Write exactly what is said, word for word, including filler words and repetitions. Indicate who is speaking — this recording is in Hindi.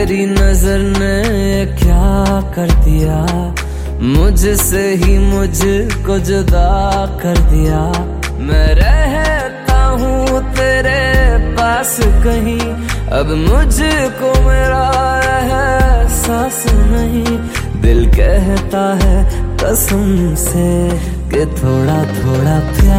Speaker 1: तेरी नजर ने क्या कर दिया, मुझसे ही मुझको जुदा कर दिया। मैं रहता हूँ तेरे पास कहीं, अब मुझको मेरा एहसास नहीं। दिल कहता है कसम से कि थोड़ा थोड़ा प्यार